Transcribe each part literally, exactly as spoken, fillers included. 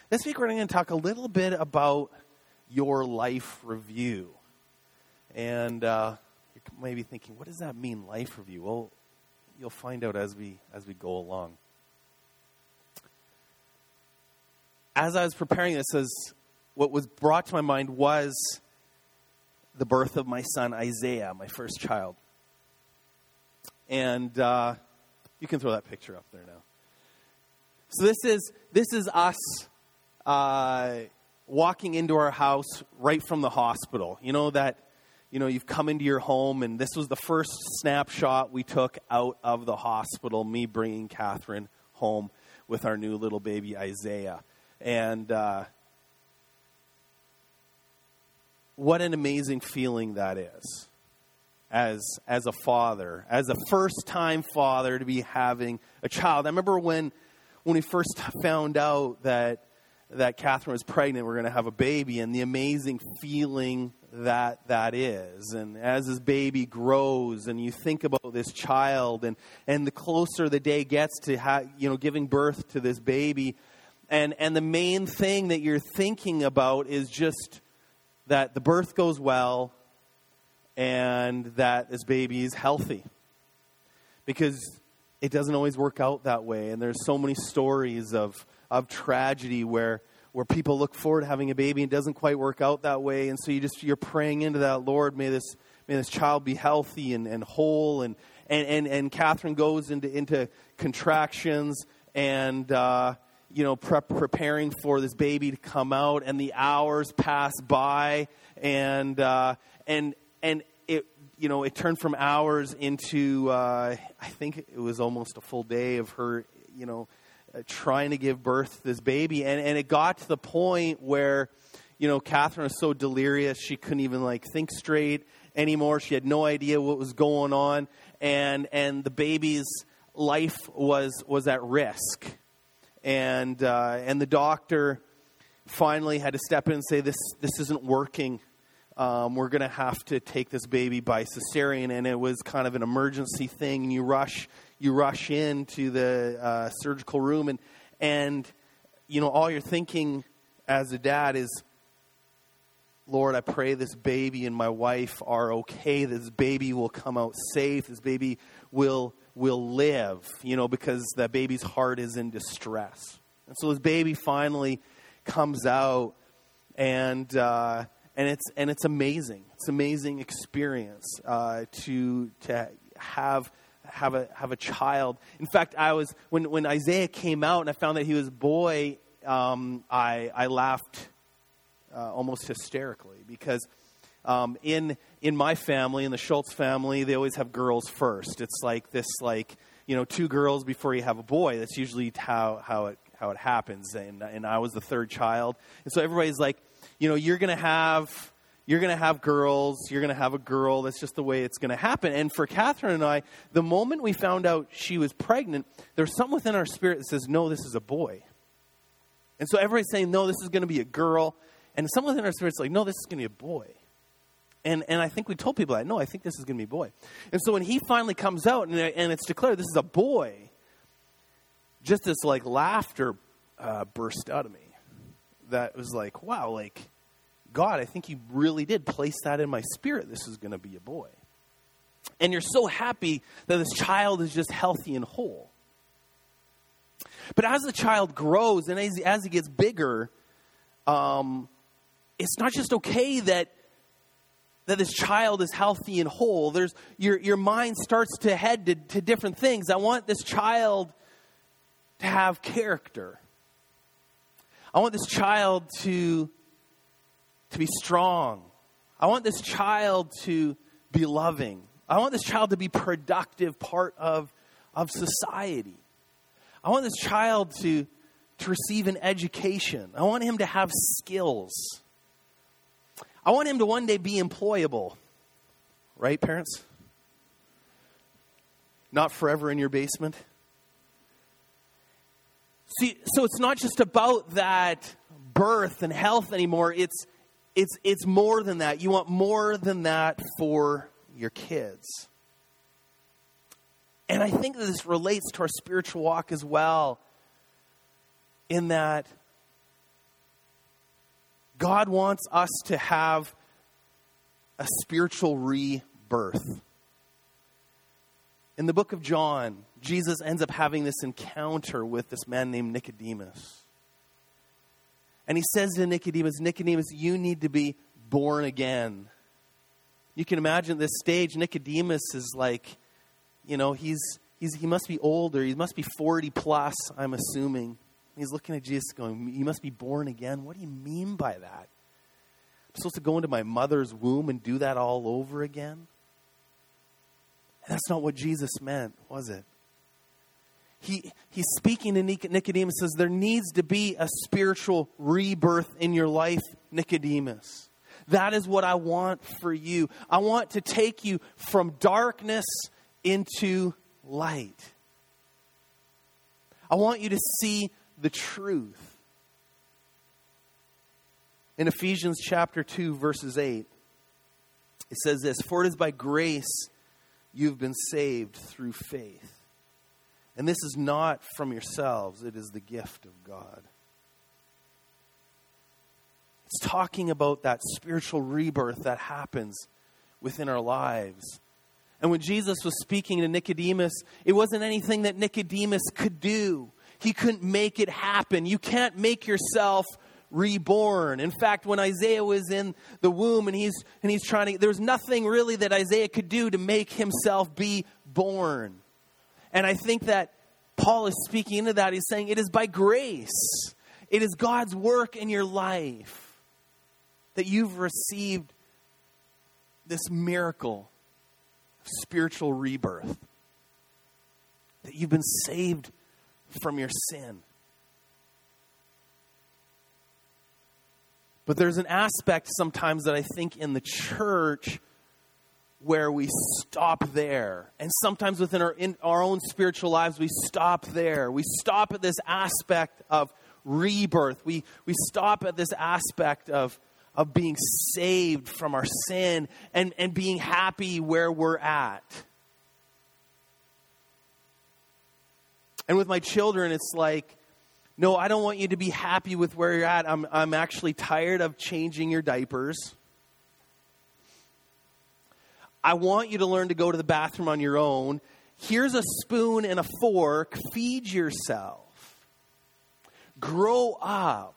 This week we're going to talk a little bit about your life review. And uh, you may be thinking, what does that mean, life review? Well, you'll find out as we as we go along. As I was preparing this, as what was brought to my mind was the birth of my son Isaiah, my first child. And uh, you can throw that picture up there now. So this is this is us uh, walking into our house right from the hospital. You know that, you know, you've come into your home, and this was the first snapshot we took out of the hospital. Me bringing Catherine home with our new little baby Isaiah, and uh, what an amazing feeling that is. As as a father, as a first-time father, to be having a child. I remember when when we first found out that that Catherine was pregnant, we're going to have a baby, and the amazing feeling that that is. And as this baby grows, and you think about this child, and and the closer the day gets to ha- you know giving birth to this baby, and and the main thing that you're thinking about is just that the birth goes well, and that this baby is healthy. Because it doesn't always work out that way. And there's so many stories of, of tragedy where where people look forward to having a baby and it doesn't quite work out that way. And so you just you're praying into that, Lord, may this may this child be healthy and, and whole. And and, and and Catherine goes into into contractions and uh, you know prep, preparing for this baby to come out, and the hours pass by, and uh, and And it, you know, it turned from hours into, uh, I think it was almost a full day of her, you know, uh, trying to give birth to this baby. And, and it got to the point where, you know, Catherine was so delirious, she couldn't even, like, think straight anymore. She had no idea what was going on. And and the baby's life was was at risk. And uh, and the doctor finally had to step in and say, this this isn't working. Um, we're going to have to take this baby by cesarean, and it was kind of an emergency thing. And you rush, you rush into the uh, surgical room, and and you know all you're thinking as a dad is, Lord, I pray this baby and my wife are okay. This baby will come out safe. This baby will will live. You know, because the baby's heart is in distress. And so this baby finally comes out, and. Uh, And it's and it's amazing. It's an amazing experience uh, to to have have a have a child. In fact, I was when, when Isaiah came out and I found that he was a boy, um, I I laughed uh, almost hysterically because um, in in my family, in the Schultz family, they always have girls first. It's like this like you know two girls before you have a boy. That's usually how how it how it happens. And and I was the third child, and so everybody's like, you know, you're going to have, you're going to have girls, you're going to have a girl. That's just the way it's going to happen. And for Catherine and I, the moment we found out she was pregnant, there's something within our spirit that says, no, this is a boy. And so everybody's saying, no, this is going to be a girl. And something within our spirit's like, no, this is going to be a boy. And and I think we told people that, no, I think this is going to be a boy. And so when he finally comes out and, and it's declared this is a boy, just this like laughter uh, burst out of me. That was like, wow, like, God, I think you really did place that in my spirit. This is going to be a boy. And you're so happy that this child is just healthy and whole. But as the child grows and as, as he gets bigger, um, it's not just okay that that this child is healthy and whole. There's your your mind starts to head to, to different things. I want this child to have character. I want this child to, to be strong. I want this child to be loving. I want this child to be a productive part of, of society. I want this child to, to receive an education. I want him to have skills. I want him to one day be employable. Right, parents? Not forever in your basement. See, so it's not just about that birth and health anymore. It's it's it's more than that. You want more than that for your kids. And I think that this relates to our spiritual walk as well, in that God wants us to have a spiritual rebirth. In the book of John, Jesus ends up having this encounter with this man named Nicodemus. And he says to Nicodemus, Nicodemus, you need to be born again. You can imagine this stage. Nicodemus is like, you know, he's, he's he must be older. He must be forty plus, I'm assuming. He's looking at Jesus going, you must be born again? What do you mean by that? I'm supposed to go into my mother's womb and do that all over again? And that's not what Jesus meant, was it? He He's speaking to Nicodemus, says there needs to be a spiritual rebirth in your life, Nicodemus. That is what I want for you. I want to take you from darkness into light. I want you to see the truth. In Ephesians chapter two, verses eight, it says this, for it is by grace you've been saved through faith. And this is not from yourselves, it is the gift of God. It's talking about that spiritual rebirth that happens within our lives. And when Jesus was speaking to Nicodemus, it wasn't anything that Nicodemus could do. He couldn't make it happen. You can't make yourself reborn. In fact, when Isaiah was in the womb and he's and he's trying to, there was nothing really that Isaiah could do to make himself be born. And I think that Paul is speaking into that. He's saying it is by grace. It is God's work in your life that you've received this miracle of spiritual rebirth. That you've been saved from your sin. But there's an aspect sometimes that I think in the church where we stop there. And sometimes within our, in our own spiritual lives, we stop there. We stop at this aspect of rebirth. We, we stop at this aspect of, of being saved from our sin and, and being happy where we're at. And with my children, it's like, no, I don't want you to be happy with where you're at. I'm, I'm actually tired of changing your diapers. I want you to learn to go to the bathroom on your own. Here's a spoon and a fork. Feed yourself. Grow up.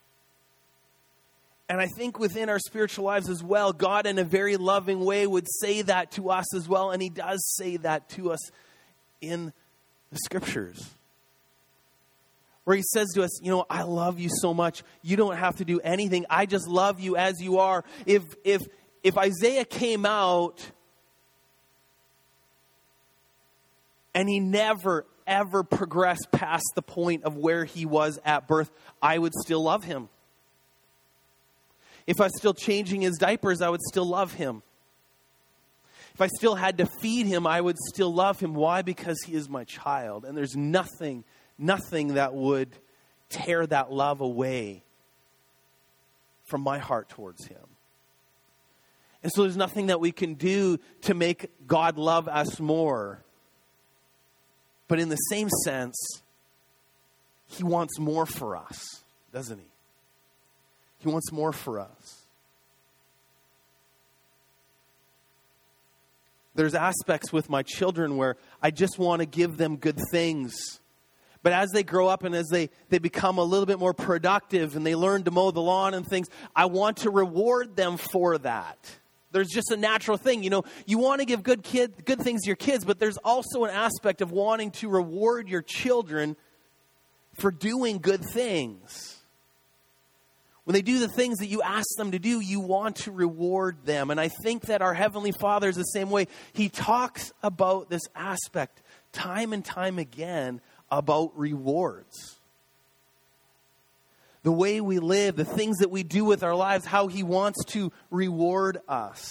And I think within our spiritual lives as well, God in a very loving way would say that to us as well. And he does say that to us in the scriptures. Where he says to us, you know, I love you so much. You don't have to do anything. I just love you as you are. If if if Isaiah came out and he never, ever progressed past the point of where he was at birth, I would still love him. If I was still changing his diapers, I would still love him. If I still had to feed him, I would still love him. Why? Because he is my child. And there's nothing, nothing that would tear that love away from my heart towards him. And so there's nothing that we can do to make God love us more. But in the same sense, he wants more for us, doesn't he? He wants more for us. There's aspects with my children where I just want to give them good things. But as they grow up and as they, they become a little bit more productive and they learn to mow the lawn and things, I want to reward them for that. There's just a natural thing. You know, you want to give good kid, good things to your kids, but there's also an aspect of wanting to reward your children for doing good things. When they do the things that you ask them to do, you want to reward them. And I think that our Heavenly Father is the same way. He talks about this aspect time and time again about rewards. The way we live, the things that we do with our lives, how he wants to reward us.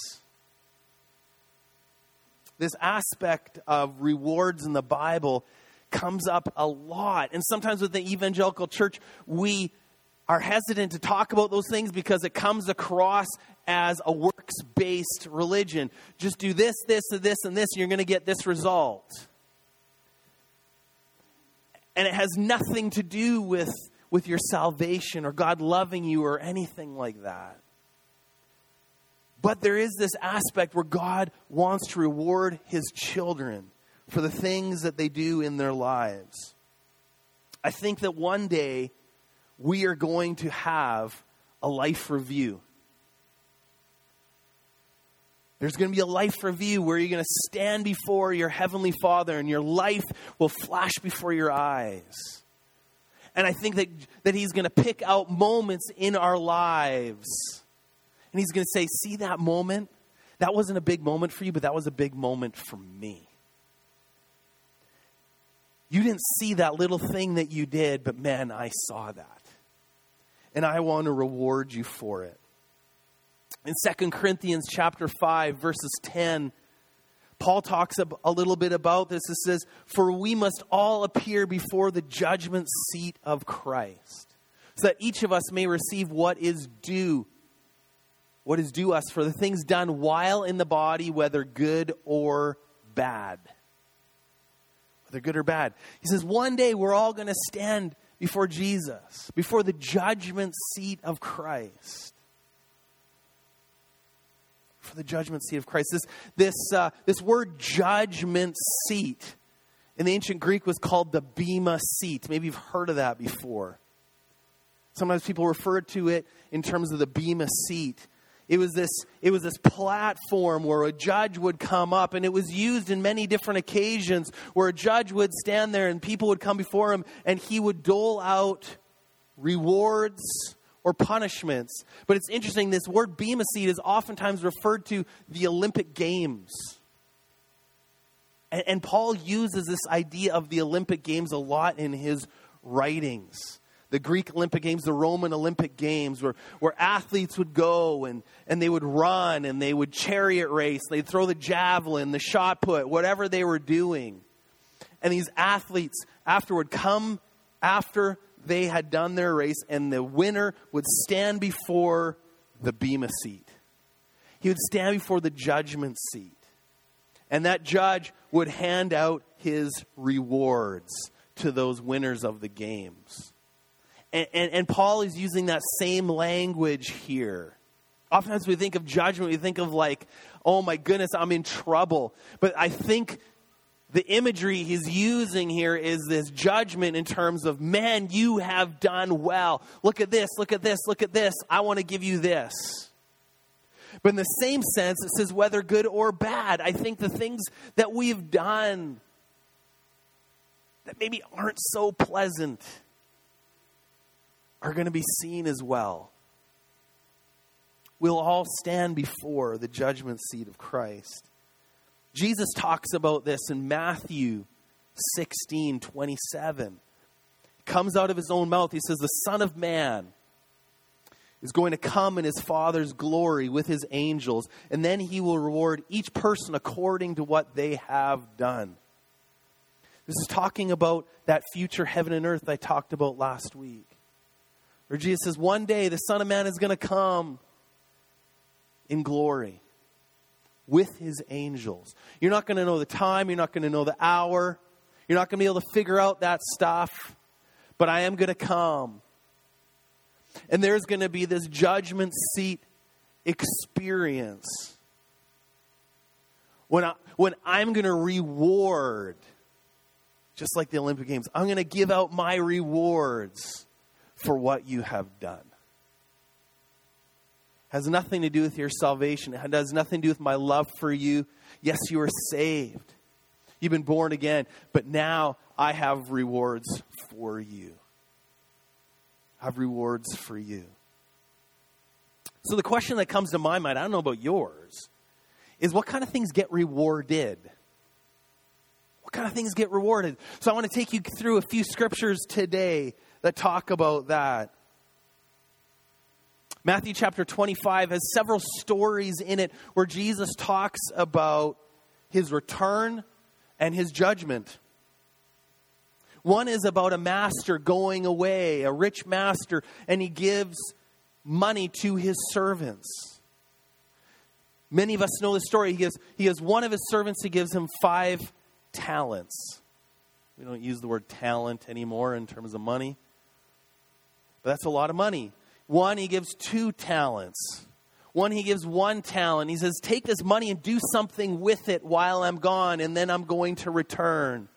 This aspect of rewards in the Bible comes up a lot. And sometimes with the evangelical church, we are hesitant to talk about those things because it comes across as a works-based religion. Just do this, this, and this, and this, and you're going to get this result. And it has nothing to do with, with your salvation or God loving you or anything like that. But there is this aspect where God wants to reward his children for the things that they do in their lives. I think that one day we are going to have a life review. There's going to be a life review where you're going to stand before your Heavenly Father and your life will flash before your eyes. And I think that, that he's going to pick out moments in our lives. And he's going to say, see that moment? That wasn't a big moment for you, but that was a big moment for me. You didn't see that little thing that you did, but man, I saw that. And I want to reward you for it. In Second Corinthians chapter five, verses ten, Paul talks a little bit about this. It says, for we must all appear before the judgment seat of Christ, so that each of us may receive what is due, what is due us for the things done while in the body, whether good or bad. Whether good or bad. He says, one day we're all going to stand before Jesus, before the judgment seat of Christ. For the judgment seat of Christ. This, this, uh, this word judgment seat in the ancient Greek was called the bema seat. Maybe you've heard of that before. Sometimes people refer to it in terms of the bema seat. It was this, it was this platform where a judge would come up, and it was used in many different occasions where a judge would stand there and people would come before him and he would dole out rewards or punishments. But it's interesting, this word bema seat is oftentimes referred to the Olympic Games. And, and Paul uses this idea of the Olympic Games a lot in his writings. The Greek Olympic Games, the Roman Olympic Games, where, where athletes would go and, and they would run and they would chariot race. They'd throw the javelin, the shot put, whatever they were doing. And these athletes afterward come after they had done their race, and the winner would stand before the bema seat. He would stand before the judgment seat. And that judge would hand out his rewards to those winners of the games. And, and, and Paul is using that same language here. Oftentimes we think of judgment, we think of like, oh my goodness, I'm in trouble. But I think the imagery he's using here is this judgment in terms of, man, you have done well. Look at this, look at this, look at this. I want to give you this. But in the same sense, it says whether good or bad. I think the things that we've done that maybe aren't so pleasant are going to be seen as well. We'll all stand before the judgment seat of Christ. Jesus talks about this in Matthew sixteen twenty-seven. It comes out of his own mouth. He says, the Son of Man is going to come in his Father's glory with his angels, and then he will reward each person according to what they have done. This is talking about that future heaven and earth I talked about last week. Where Jesus says, one day the Son of Man is going to come in glory with his angels. You're not going to know the time. You're not going to know the hour. You're not going to be able to figure out that stuff. But I am going to come. And there's going to be this judgment seat experience. When, I, when I'm going to reward, just like the Olympic Games, I'm going to give out my rewards for what you have done. Has nothing to do with your salvation. It has nothing to do with my love for you. Yes, you are saved. You've been born again. But now I have rewards for you. I have rewards for you. So the question that comes to my mind, I don't know about yours, is what kind of things get rewarded? What kind of things get rewarded? So I want to take you through a few scriptures today that talk about that. Matthew chapter twenty-five has several stories in it where Jesus talks about his return and his judgment. One is about a master going away, a rich master, and he gives money to his servants. Many of us know the story. He gives, he gives one of his servants, he gives him five talents. We don't use the word talent anymore in terms of money. But that's a lot of money. One, he gives two talents. One, he gives one talent. He says, take this money and do something with it while I'm gone, and then I'm going to return.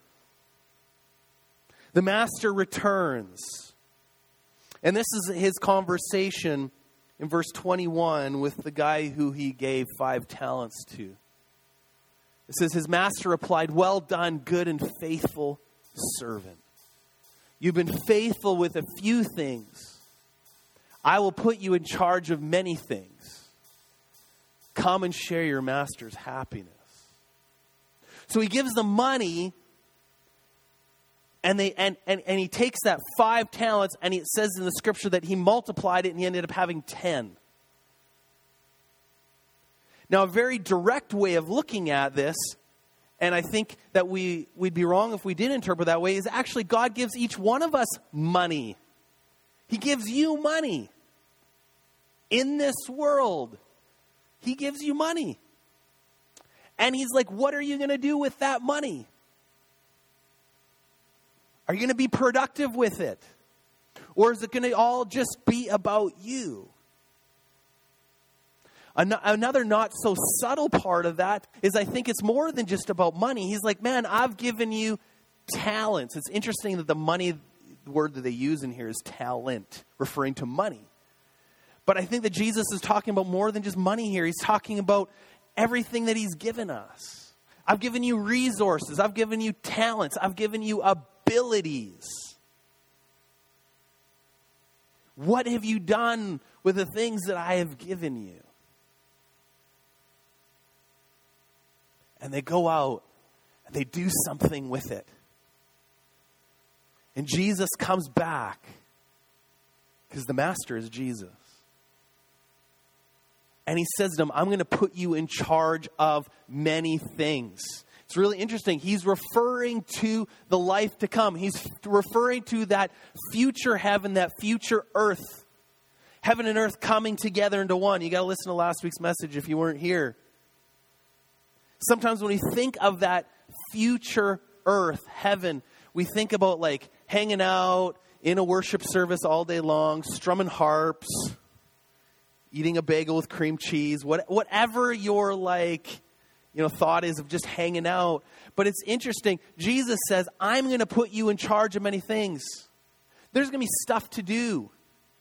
The master returns. And this is his conversation in verse twenty-one with the guy who he gave five talents to. It says, his master replied, well done, good and faithful servant. You've been faithful with a few things. I will put you in charge of many things. Come and share your master's happiness. So he gives them money, and they and, and, and he takes that five talents, and it says in the scripture that he multiplied it, and he ended up having ten. Now, a very direct way of looking at this, and I think that we, we'd be wrong if we did interpret that way, is actually God gives each one of us money. He gives you money. In this world, he gives you money. And he's like, what are you going to do with that money? Are you going to be productive with it? Or is it going to all just be about you? An- another not so subtle part of that is I think it's more than just about money. He's like, man, I've given you talents. It's interesting that the money the word that they use in here is talent, referring to money. But I think that Jesus is talking about more than just money here. He's talking about everything that he's given us. I've given you resources. I've given you talents. I've given you abilities. What have you done with the things that I have given you? And they go out and they do something with it. And Jesus comes back because the master is Jesus. And he says to them, I'm going to put you in charge of many things. It's really interesting. He's referring to the life to come. He's referring to that future heaven, that future earth. Heaven and earth coming together into one. You got to listen to last week's message if you weren't here. Sometimes when we think of that future earth, heaven, we think about like hanging out in a worship service all day long, strumming harps, eating a bagel with cream cheese, what, whatever your like, you know, thought is of just hanging out. But it's interesting. Jesus says, I'm going to put you in charge of many things. There's going to be stuff to do.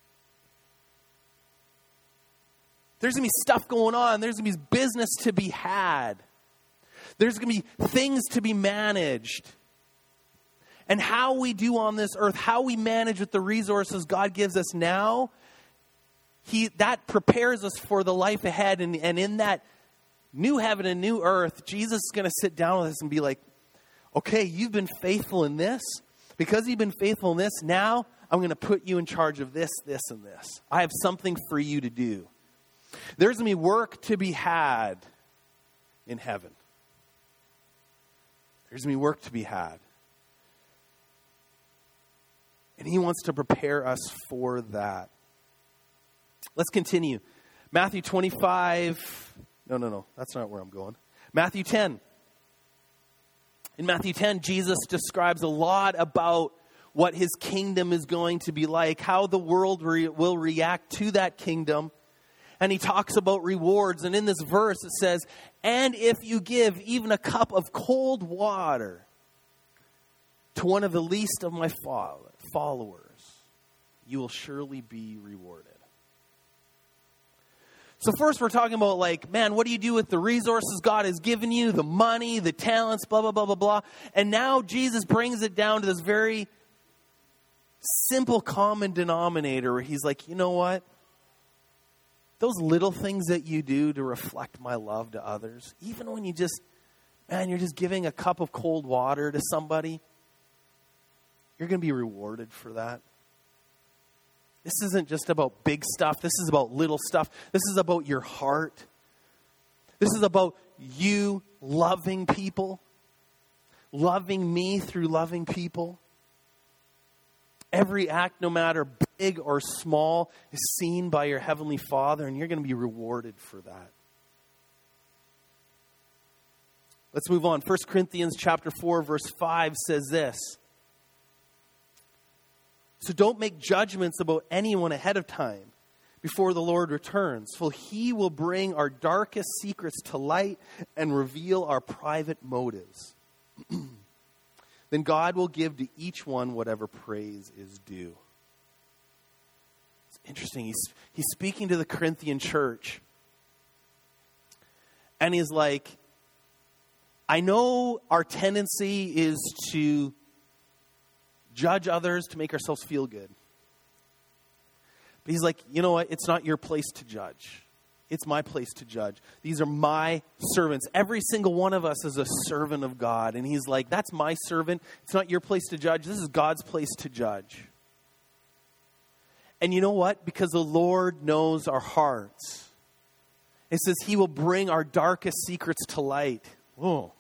There's going to be stuff going on. There's going to be business to be had. There's going to be things to be managed. And how we do on this earth, how we manage with the resources God gives us now, He that prepares us for the life ahead. And, and in that new heaven and new earth, Jesus is going to sit down with us and be like, okay, you've been faithful in this. Because you've been faithful in this, now I'm going to put you in charge of this, this, and this. I have something for you to do. There's going to be work to be had in heaven. There's going to be work to be had. And he wants to prepare us for that. Let's continue. Matthew twenty-five. No, no, no. That's not where I'm going. Matthew ten. In Matthew ten, Jesus describes a lot about what his kingdom is going to be like, how the world re- will react to that kingdom. And he talks about rewards. And in this verse it says, and if you give even a cup of cold water to one of the least of my followers, you will surely be rewarded. So first we're talking about like, man, what do you do with the resources God has given you, the money, the talents, blah, blah, blah, blah, blah. And now Jesus brings it down to this very simple common denominator where he's like, you know what? Those little things that you do to reflect my love to others, even when you just, man, you're just giving a cup of cold water to somebody, you're going to be rewarded for that. This isn't just about big stuff. This is about little stuff. This is about your heart. This is about you loving people, loving me through loving people. Every act, no matter big or small, is seen by your Heavenly Father, and you're going to be rewarded for that. Let's move on. First Corinthians chapter four, verse five says this. So don't make judgments about anyone ahead of time before the Lord returns, for he will bring our darkest secrets to light and reveal our private motives. Then God will give to each one whatever praise is due. It's interesting. He's, he's speaking to the Corinthian church. And he's like, I know our tendency is to judge others to make ourselves feel good. But he's like, you know what? It's not your place to judge. It's my place to judge. These are my servants. Every single one of us is a servant of God. And he's like, that's my servant. It's not your place to judge. This is God's place to judge. And you know what? Because the Lord knows our hearts. It says he will bring our darkest secrets to light. Whoa.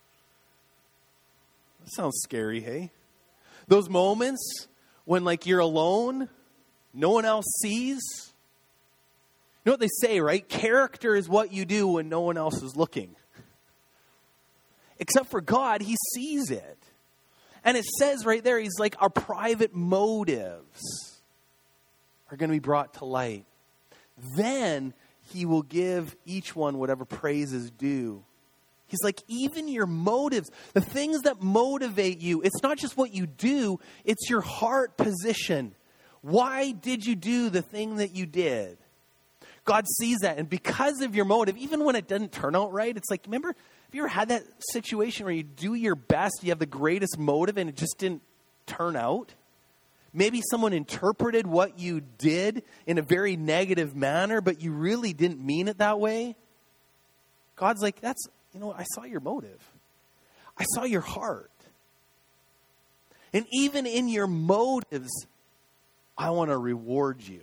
That sounds scary, hey? Those moments when like you're alone, no one else sees. You know what they say, right? Character is what you do when no one else is looking. Except for God, he sees it. And it says right there, he's like, our private motives are going to be brought to light. Then he will give each one whatever praise is due. He's like, even your motives, the things that motivate you, it's not just what you do, it's your heart position. Why did you do the thing that you did? God sees that. And because of your motive, even when it doesn't turn out right, it's like, remember, have you ever had that situation where you do your best, you have the greatest motive, and it just didn't turn out? Maybe someone interpreted what you did in a very negative manner, but you really didn't mean it that way. God's like, that's, you know, I saw your motive. I saw your heart. And even in your motives, I want to reward you.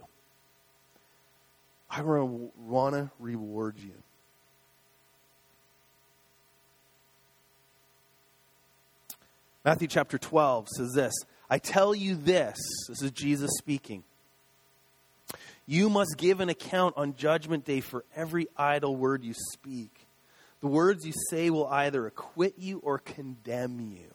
I want to reward you. Matthew chapter twelve says this, I tell you this, this is Jesus speaking. You must give an account on judgment day for every idle word you speak. The words you say will either acquit you or condemn you.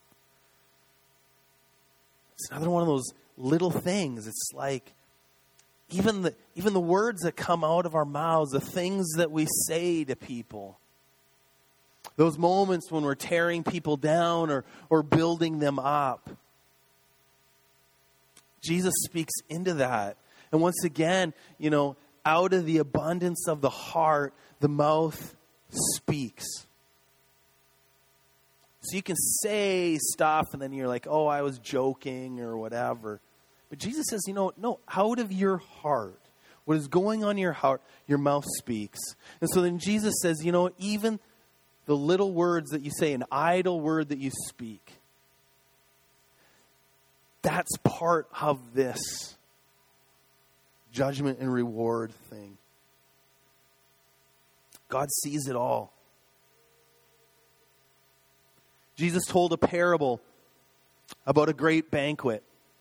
It's another one of those little things. It's like even the even the words that come out of our mouths, the things that we say to people. Those moments when we're tearing people down or, or building them up. Jesus speaks into that. And once again, you know, out of the abundance of the heart, the mouth speaks. So you can say stuff and then you're like, oh, I was joking or whatever. But Jesus says, you know, no, out of your heart, what is going on in your heart, your mouth speaks. And so then Jesus says, you know, even the little words that you say, an idle word that you speak, that's part of this judgment and reward thing. God sees it all. Jesus told a parable about a great banquet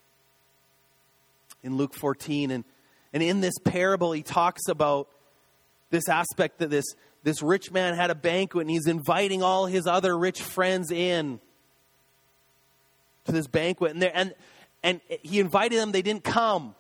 in Luke fourteen. And, and in this parable, he talks about this aspect that this, this rich man had a banquet and he's inviting all his other rich friends in to this banquet. And, and, and he invited them, they didn't come.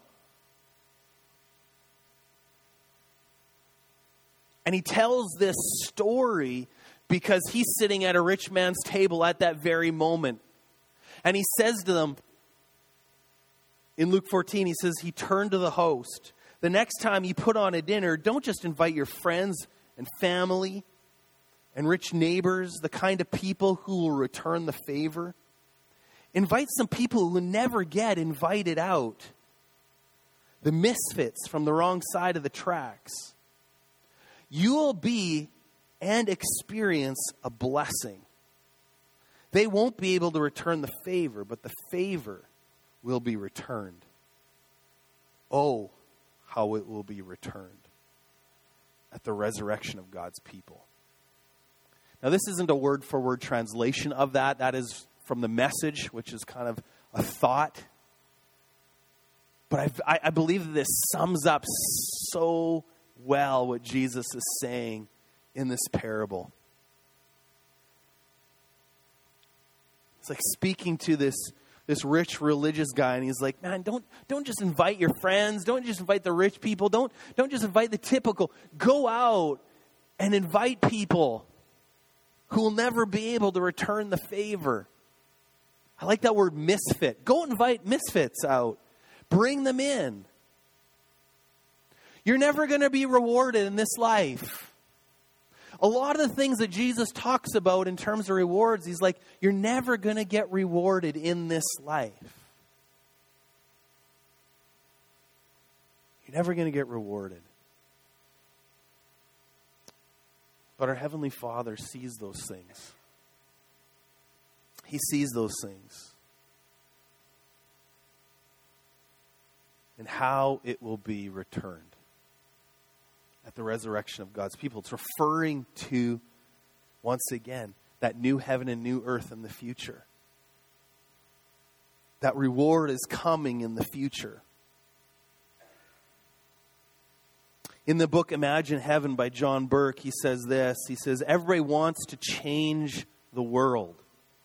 And he tells this story because he's sitting at a rich man's table at that very moment. And he says to them, in Luke fourteen, he says, he turned to the host. The next time you put on a dinner, don't just invite your friends and family and rich neighbors, the kind of people who will return the favor. Invite some people who never get invited out. The misfits from the wrong side of the tracks. You will be and experience a blessing. They won't be able to return the favor, but the favor will be returned. Oh, how it will be returned at the resurrection of God's people. Now, this isn't a word-for-word translation of that. That is from the Message, which is kind of a thought. But I've, I, I believe that this sums up so well what Jesus is saying in this parable. It's like speaking to this this rich religious guy, and he's like, man, don't don't just invite your friends. Don't just invite the rich people. Don't, don't just invite the typical. Go out and invite people who will never be able to return the favor. I like that word misfit. Go invite misfits out. Bring them in. You're never going to be rewarded in this life. A lot of the things that Jesus talks about in terms of rewards, he's like, you're never going to get rewarded in this life. You're never going to get rewarded. But our Heavenly Father sees those things. He sees those things. And how it will be returned at the resurrection of God's people. It's referring to, once again, that new heaven and new earth in the future. That reward is coming in the future. In the book Imagine Heaven by John Burke, he says this. He says, everybody wants to change the world.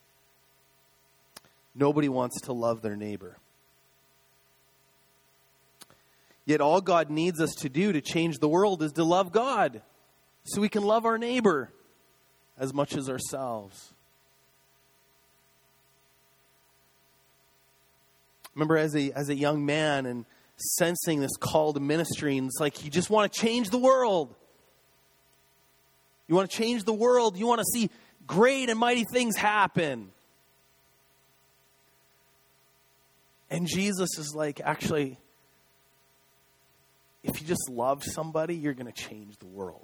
Nobody wants to love their neighbor. Yet all God needs us to do to change the world is to love God, so we can love our neighbor as much as ourselves. Remember, as a as a young man and sensing this call to ministry, and it's like you just want to change the world. You want to change the world. You want to see great and mighty things happen. And Jesus is like, actually, if you just love somebody, you're going to change the world.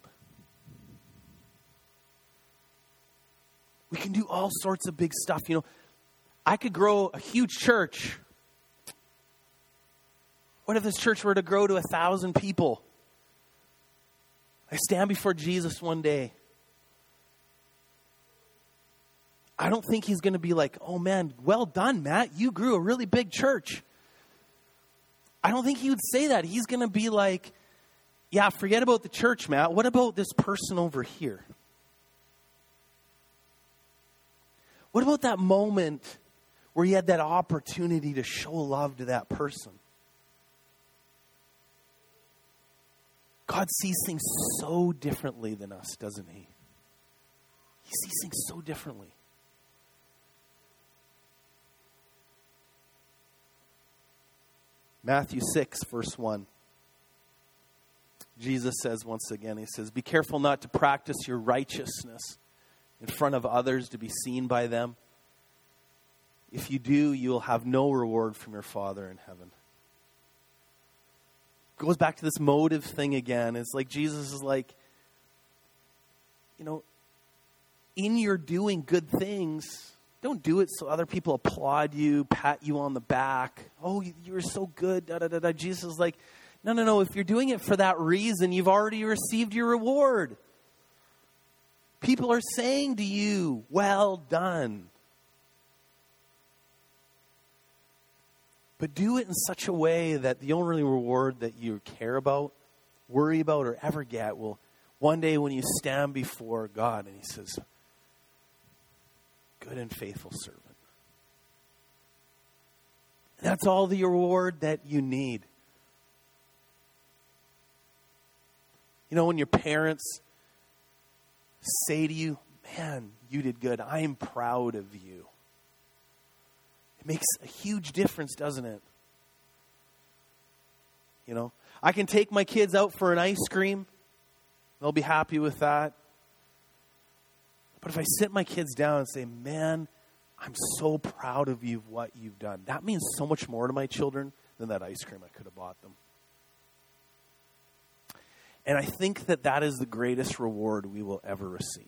We can do all sorts of big stuff. You know, I could grow a huge church. What if this church were to grow to a thousand people? I stand before Jesus one day. I don't think he's going to be like, oh man, well done, Matt. You grew a really big church. I don't think he would say that. He's going to be like, yeah, forget about the church, Matt. What about this person over here? What about that moment where you had that opportunity to show love to that person? God sees things so differently than us, doesn't he? He sees things so differently. Matthew six, verse one. Jesus says once again, he says, be careful not to practice your righteousness in front of others to be seen by them. If you do, you will have no reward from your Father in heaven. Goes back to this motive thing again. It's like Jesus is like, you know, in your doing good things, don't do it so other people applaud you, pat you on the back. Oh, you're so good. Da, da, da, da. Jesus is like, no, no, no. If you're doing it for that reason, you've already received your reward. People are saying to you, well done. But do it in such a way that the only reward that you care about, worry about, or ever get will one day when you stand before God and he says, good and faithful servant. That's all the reward that you need. You know, when your parents say to you, man, you did good. I am proud of you. It makes a huge difference, doesn't it? You know, I can take my kids out for an ice cream. They'll be happy with that. But if I sit my kids down and say, man, I'm so proud of you, what you've done, that means so much more to my children than that ice cream I could have bought them. And I think that that is the greatest reward we will ever receive.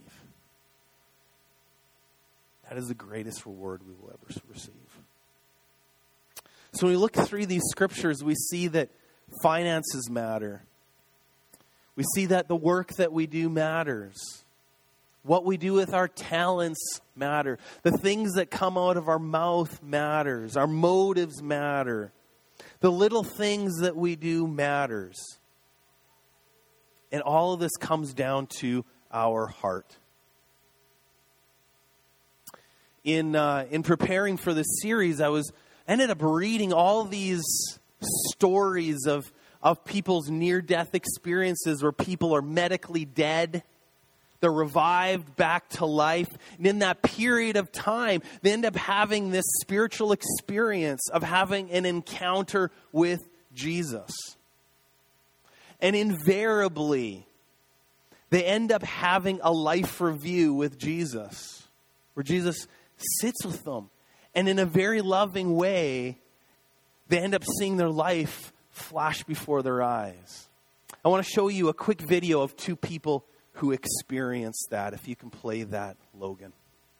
That is the greatest reward we will ever receive. So when we look through these scriptures, we see that finances matter. We see that the work that we do matters. What we do with our talents matter. The things that come out of our mouth matters. Our motives matter. The little things that we do matters. And all of this comes down to our heart. in uh, in preparing for this series, I was ended up reading all these stories of of people's near-death experiences where people are medically dead. They're revived back to life. And in that period of time, they end up having this spiritual experience of having an encounter with Jesus. And invariably, they end up having a life review with Jesus, where Jesus sits with them. And in a very loving way, they end up seeing their life flash before their eyes. I want to show you a quick video of two people who experienced that. If you can play that, Logan.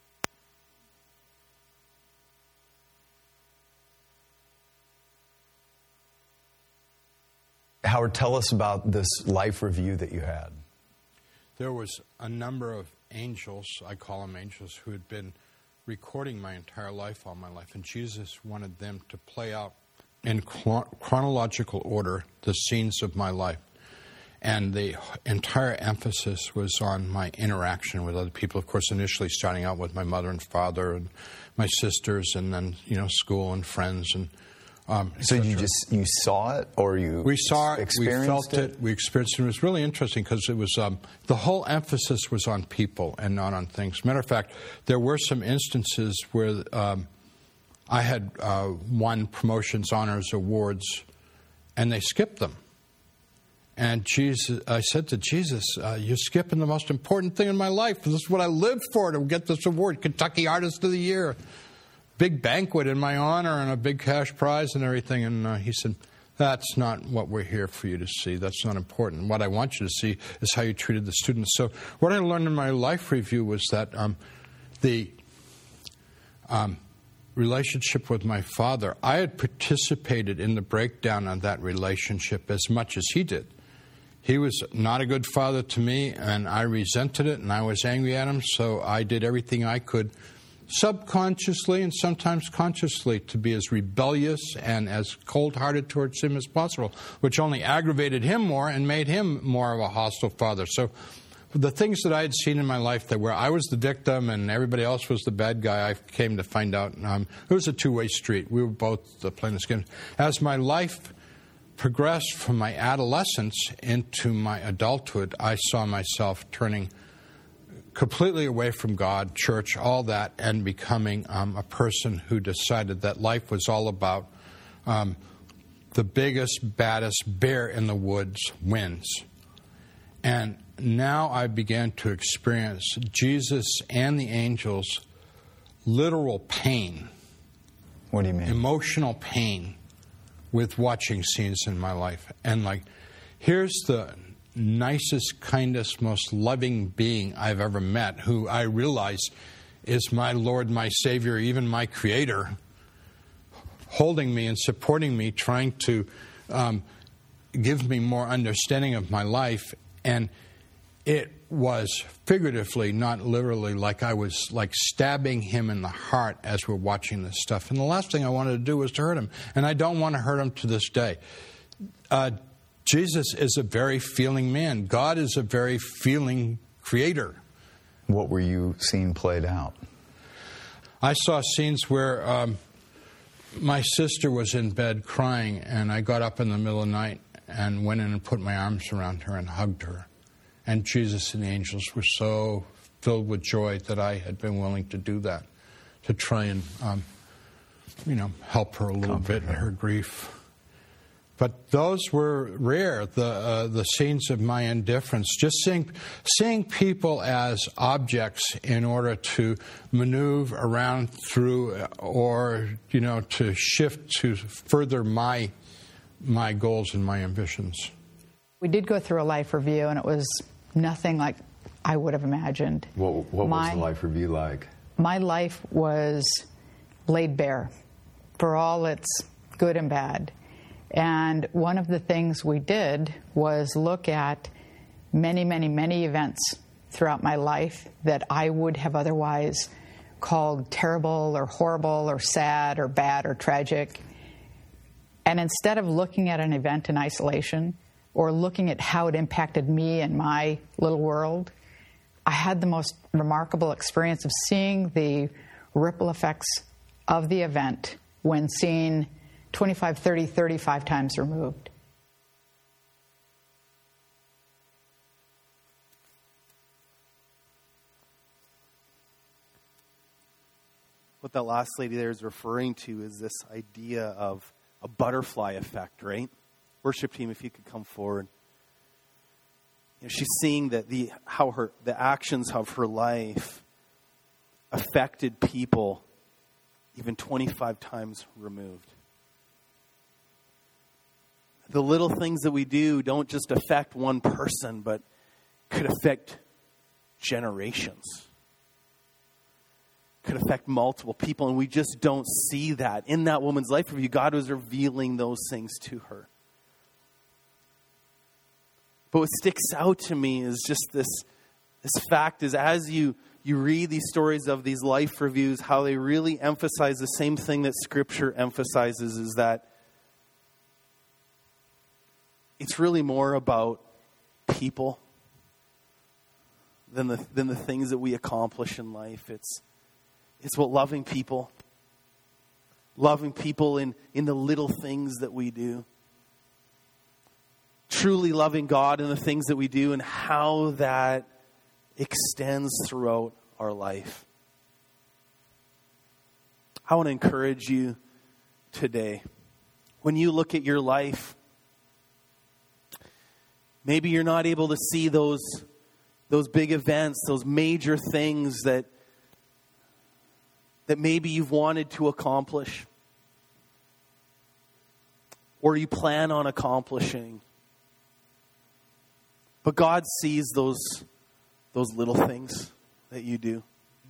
Howard, tell us about this life review that you had. There was a number of angels, I call them angels, who had been recording my entire life, all my life. And Jesus wanted them to play out in chronological order the scenes of my life. And the entire emphasis was on my interaction with other people. Of course, initially starting out with my mother and father and my sisters, and then, you know, school and friends. And um, so you just you saw it, or you we saw it, experienced we felt it? it, we experienced it. It was really interesting because it was um, the whole emphasis was on people and not on things. Matter of fact, there were some instances where um, I had uh, won promotions, honors, awards, and they skipped them. And Jesus, I said to Jesus, uh, you're skipping the most important thing in my life. This is what I lived for, to get this award, Kentucky Artist of the Year. Big banquet in my honor and a big cash prize and everything. And uh, he said, that's not what we're here for you to see. That's not important. What I want you to see is how you treated the students. So what I learned in my life review was that um, the um, relationship with my father, I had participated in the breakdown of that relationship as much as he did. He was not a good father to me, and I resented it, and I was angry at him, so I did everything I could subconsciously and sometimes consciously to be as rebellious and as cold-hearted towards him as possible, which only aggravated him more and made him more of a hostile father. So the things that I had seen in my life that where I was the victim and everybody else was the bad guy, I came to find out um, it was a two-way street. We were both uh, playing this game. As my life progressed from my adolescence into my adulthood, I saw myself turning completely away from God, church, all that, and becoming um, a person who decided that life was all about um, the biggest, baddest bear in the woods wins. And now I began to experience Jesus and the angels' literal pain. What do you mean? Emotional pain with watching scenes in my life. And like, here's the nicest, kindest, most loving being I've ever met, who I realize is my Lord, my Savior, even my Creator, holding me and supporting me, trying to um, give me more understanding of my life. And it was figuratively, not literally, like I was like stabbing him in the heart as we're watching this stuff. And the last thing I wanted to do was to hurt him. And I don't want to hurt him to this day. Uh, Jesus is a very feeling man. God is a very feeling creator. What were you seeing played out? I saw scenes where um, my sister was in bed crying, and I got up in the middle of the night and went in and put my arms around her and hugged her. And Jesus and the angels were so filled with joy that I had been willing to do that, to try and, um, you know, help her a little Comfort bit in her. her grief. But those were rare, the uh, the scenes of my indifference. Just seeing, seeing people as objects in order to maneuver around through, or, you know, to shift to further my my goals and my ambitions. We did go through a life review, and it was nothing like I would have imagined. What, what my, was the life review like? My life was laid bare for all its good and bad. And one of the things we did was look at many, many, many events throughout my life that I would have otherwise called terrible or horrible or sad or bad or tragic. And instead of looking at an event in isolation or looking at how it impacted me and my little world, I had the most remarkable experience of seeing the ripple effects of the event when seen twenty-five, thirty, thirty-five times removed. What that last lady there is referring to is this idea of a butterfly effect, right? Worship team, if you could come forward. You know, she's seeing that the how her the actions of her life affected people even twenty-five times removed. The little things that we do don't just affect one person, but could affect generations. Could affect multiple people, and we just don't see that. In that woman's life review, God was revealing those things to her. But what sticks out to me is just this, this fact is as you, you read these stories of these life reviews, how they really emphasize the same thing that Scripture emphasizes, is that it's really more about people than the, than the things that we accomplish in life. It's It's about loving people. Loving people in, in the little things that we do. Truly loving God in the things that we do and how that extends throughout our life. I want to encourage you today. When you look at your life, maybe you're not able to see those, those big events, those major things that that maybe you've wanted to accomplish or you plan on accomplishing. But God sees those, those little things that you do.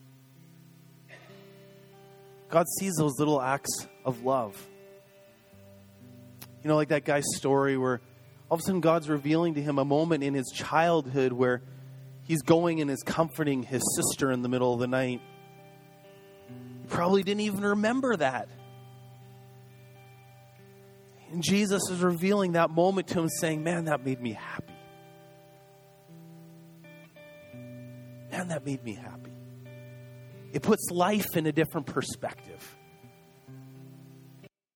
God sees those little acts of love. You know, like that guy's story where all of a sudden God's revealing to him a moment in his childhood where he's going and is comforting his sister in the middle of the night. Probably didn't even remember that. And Jesus is revealing that moment to him, saying, man, that made me happy. Man, that made me happy. It puts life in a different perspective.